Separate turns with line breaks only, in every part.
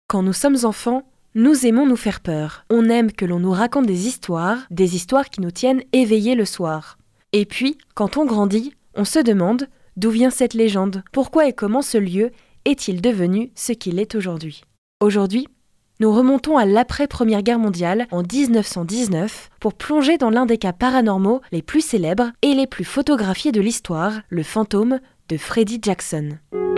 Quand nous sommes enfants, nous aimons nous faire peur. On aime que l'on nous raconte des histoires qui nous tiennent éveillés le soir. Et puis, quand on grandit, on se demande d'où vient cette légende, pourquoi et comment ce lieu est-il devenu ce qu'il est aujourd'hui. Aujourd'hui, nous remontons à l'après-Première Guerre mondiale en 1919 pour plonger dans l'un des cas paranormaux les plus célèbres et les plus photographiés de l'histoire, le fantôme de Freddie Jackson.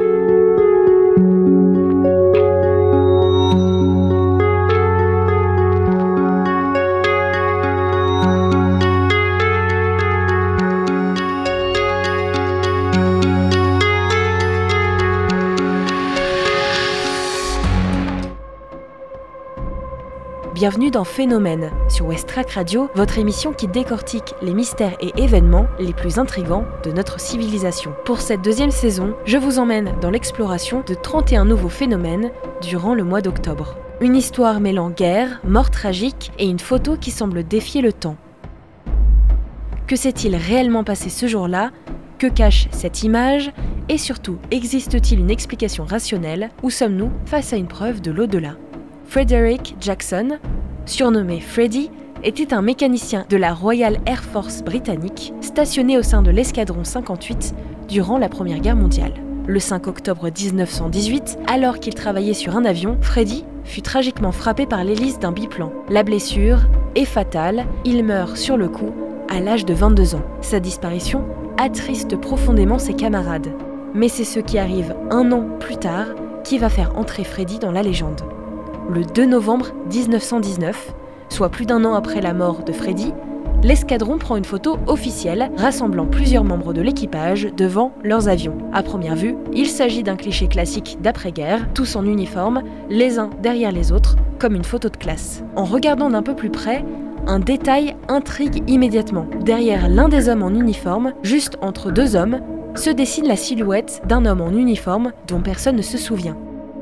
Bienvenue dans Phénomène, sur Westrack Radio, votre émission qui décortique les mystères et événements les plus intrigants de notre civilisation. Pour cette deuxième saison, je vous emmène dans l'exploration de 31 nouveaux phénomènes durant le mois d'octobre. Une histoire mêlant guerre, mort tragique et une photo qui semble défier le temps. Que s'est-il réellement passé ce jour-là ? Que cache cette image ? Et surtout, existe-t-il une explication rationnelle ? Ou sommes-nous face à une preuve de l'au-delà ? Frederick Jackson, surnommé Freddy, était un mécanicien de la Royal Air Force britannique, stationné au sein de l'escadron 58 durant la Première Guerre mondiale. Le 5 octobre 1918, alors qu'il travaillait sur un avion, Freddy fut tragiquement frappé par l'hélice d'un biplan. La blessure est fatale, il meurt sur le coup à l'âge de 22 ans. Sa disparition attriste profondément ses camarades. Mais c'est ce qui arrive un an plus tard qui va faire entrer Freddy dans la légende. Le 2 novembre 1919, soit plus d'un an après la mort de Freddy, l'escadron prend une photo officielle rassemblant plusieurs membres de l'équipage devant leurs avions. À première vue, il s'agit d'un cliché classique d'après-guerre, tous en uniforme, les uns derrière les autres, comme une photo de classe. En regardant d'un peu plus près, un détail intrigue immédiatement. Derrière l'un des hommes en uniforme, juste entre deux hommes, se dessine la silhouette d'un homme en uniforme dont personne ne se souvient.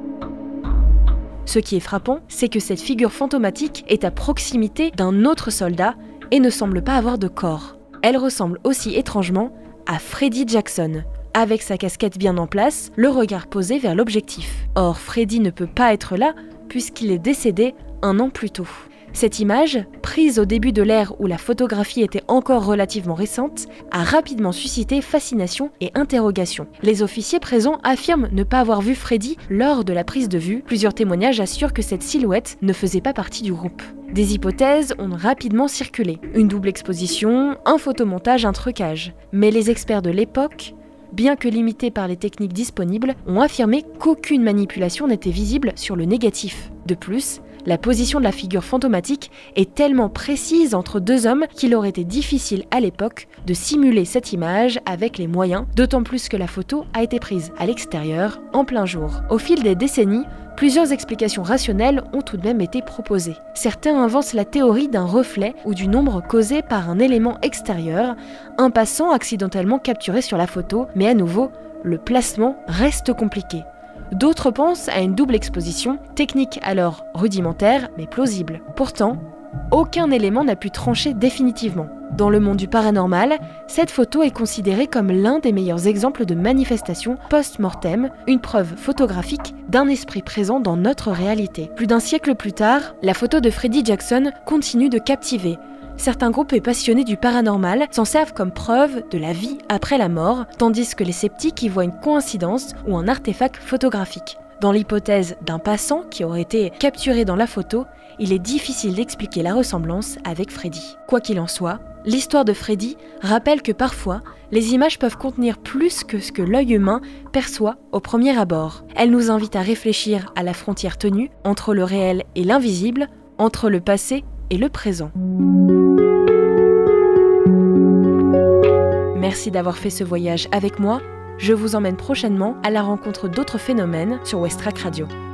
Ce qui est frappant, c'est que cette figure fantomatique est à proximité d'un autre soldat et ne semble pas avoir de corps. Elle ressemble aussi étrangement à Freddie Jackson, avec sa casquette bien en place, le regard posé vers l'objectif. Or, Freddie ne peut pas être là puisqu'il est décédé un an plus tôt. Cette image, prise au début de l'ère où la photographie était encore relativement récente, a rapidement suscité fascination et interrogation. Les officiers présents affirment ne pas avoir vu Freddy lors de la prise de vue. Plusieurs témoignages assurent que cette silhouette ne faisait pas partie du groupe. Des hypothèses ont rapidement circulé. Une double exposition, un photomontage, un trucage. Mais les experts de l'époque, bien que limités par les techniques disponibles, ont affirmé qu'aucune manipulation n'était visible sur le négatif. De plus, la position de la figure fantomatique est tellement précise entre deux hommes qu'il aurait été difficile à l'époque de simuler cette image avec les moyens, d'autant plus que la photo a été prise à l'extérieur, en plein jour. Au fil des décennies, plusieurs explications rationnelles ont tout de même été proposées. Certains inventent la théorie d'un reflet ou d'une ombre causée par un élément extérieur, un passant accidentellement capturé sur la photo, mais à nouveau, le placement reste compliqué. D'autres pensent à une double exposition, technique alors rudimentaire mais plausible. Pourtant, aucun élément n'a pu trancher définitivement. Dans le monde du paranormal, cette photo est considérée comme l'un des meilleurs exemples de manifestation post-mortem, une preuve photographique d'un esprit présent dans notre réalité. Plus d'un siècle plus tard, la photo de Freddie Jackson continue de captiver. Certains groupes et passionnés du paranormal s'en servent comme preuve de la vie après la mort, tandis que les sceptiques y voient une coïncidence ou un artefact photographique. Dans l'hypothèse d'un passant qui aurait été capturé dans la photo, il est difficile d'expliquer la ressemblance avec Freddy. Quoi qu'il en soit, l'histoire de Freddy rappelle que parfois, les images peuvent contenir plus que ce que l'œil humain perçoit au premier abord. Elle nous invite à réfléchir à la frontière tenue entre le réel et l'invisible, entre le passé et le présent. Merci d'avoir fait ce voyage avec moi. Je vous emmène prochainement à la rencontre d'autres phénomènes sur Westrack Radio.